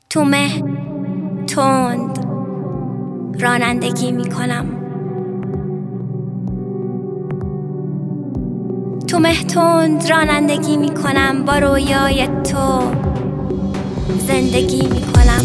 تو مه تند رانندگی میکنم، تو مه تند رانندگی میکنم، با رویای تو زندگی میکنم.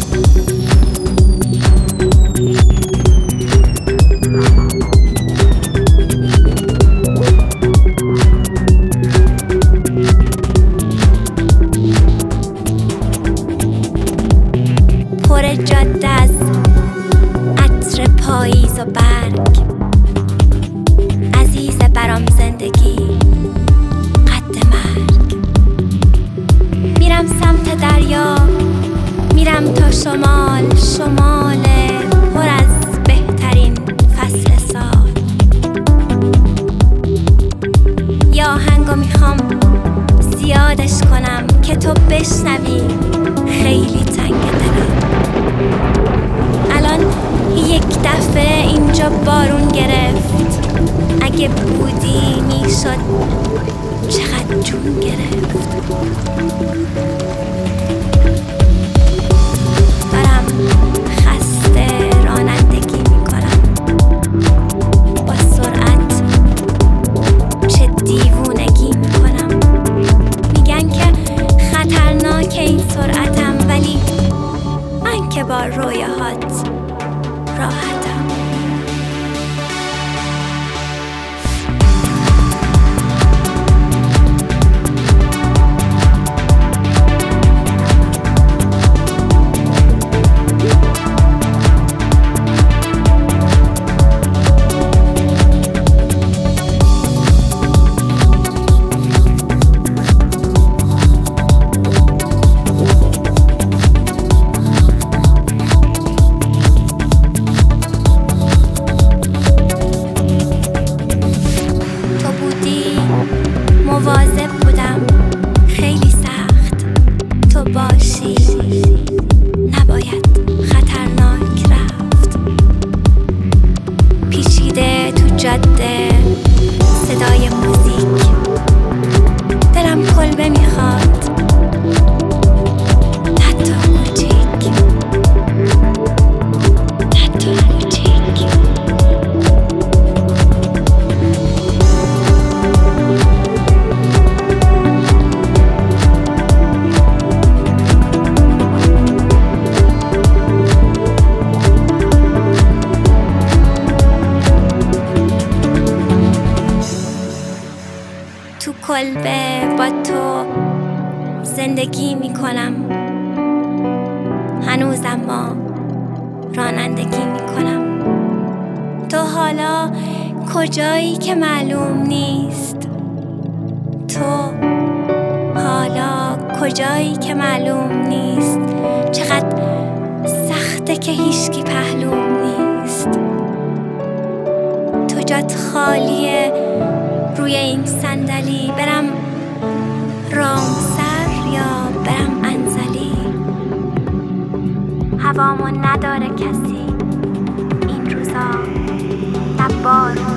پر جاده از عطر پاییز و برگ، عزیز برام زندگی قد مرگ. میرم سمت دریا، میرم تا شمال، شمال پر از بهترین فصل سال. یا آهنگو میخوام زیادش کنم که تو بشنوی، خیلی تنگ دلم. الان یک دفعه اینجا بارون گرفت، اگه بودی میشد چقدر جون گرفت. دارم خسته رانندگی میکنم، با سرعت چه دیوونگی میکنم. میگن که خطرناک این سرعتم، ولی من که با رویاهات راحتم. مواظب بودم، خیلی سخت تو باشی، نباید خطرناک رفت. پیچیده تو جاده صدای موزیک، دلم کلبه میخواد، حتی کوچیک، حتی کوچیک. تو کلبه با تو زندگی میکنم، هنوزم ما رانندگی میکنم. تو حالا کجایی که معلوم نیست، تو حالا کجایی که معلوم نیست. چقدر سخته که هیچکی پهلوم نیست. تو جات خالیه روی این صندلی، برم رامسر یا برم انزلی. هوامو نداره کسی این روزا، نه بارون